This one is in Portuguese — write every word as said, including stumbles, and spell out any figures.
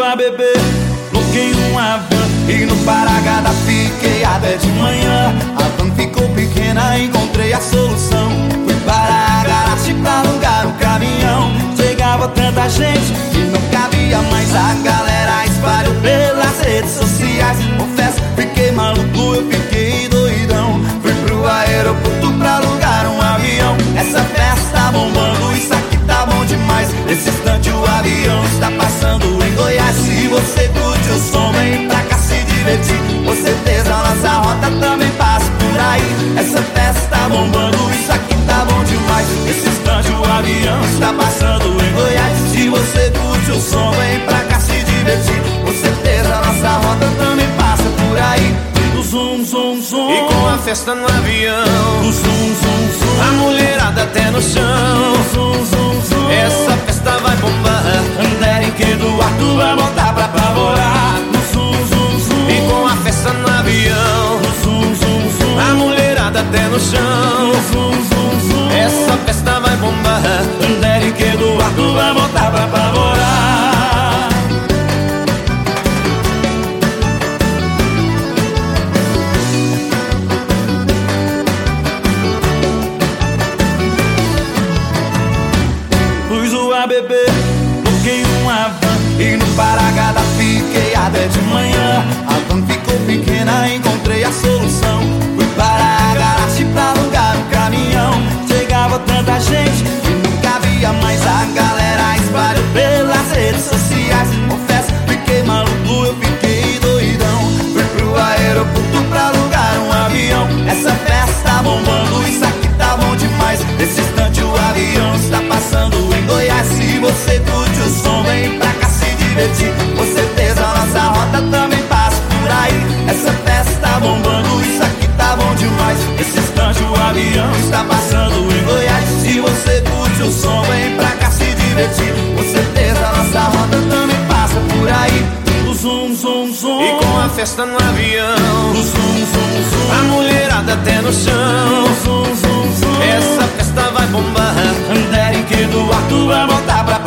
a beber, bloqueei uma van e no Paragada fiquei até de manhã. A van ficou pequena, encontrei a solução. Fui para a garagem pra alugar um caminhão. Chegava tanta gente que não cabia mais. A galera espalhou pelas redes sociais. Confesso, fiquei maluco, eu fiquei doidão. Fui pro aeroporto pra alugar um avião. Essa festa tá bombando, isso aqui tá bom demais. Nesse instante o avião está passando em Goiás. Se você curte o som, vem pra cá se divertir. Com certeza nossa rota também passa por aí. Essa festa tá bombando, isso aqui tá bom demais. Nesse instante o avião está passando em Goiás. Se você curte o som, vem pra cá se divertir. Com certeza nossa rota também passa por aí. O zum, zum, zum. E com a festa no avião, o zum, zum, zum. A mulherada até no chão, o zum, zum, zum. Essa festa vai bombar. Anderem que Eduardo vai botar pra apavorar. O zum, zum, zum. E com a festa no avião, o zum, zum, zum. A mulherada até no chão, o zum, zum, zum. Essa festa vai bombar. Anderem que Eduardo vai botar pra apavorar. A beber, bloqueei uma van e no Paragada fiquei até de manhã. A van ficou pequena, encontrei a solução. Fui para a garagem pra alugar um caminhão. Chegava tanta gente que não cabia mais. A galera espalhou pelas redes sociais. Confesso, fiquei maluco, eu fiquei doidão. Fui pro aeroporto pra alugar um avião. Essa festa tá bombando, isso aqui tá bom demais. Nesse instante o avião está passando em Goiás. Se você curte o som, vem pra cá se divertir. Com certeza nossa rota também passa por aí. Essa festa tá bombando, isso aqui tá bom demais. Nesse instante o avião está passando em Goiás. Se você curte o som, vem pra cá se divertir. Com certeza nossa rota também passa por aí. O zum, zum, zum. E com a festa no avião, o zum, zum, zum. A mulherada até no chão, o zum, zum, zum. Essa festa vai bombar. Anderem que Eduardo vai botar pra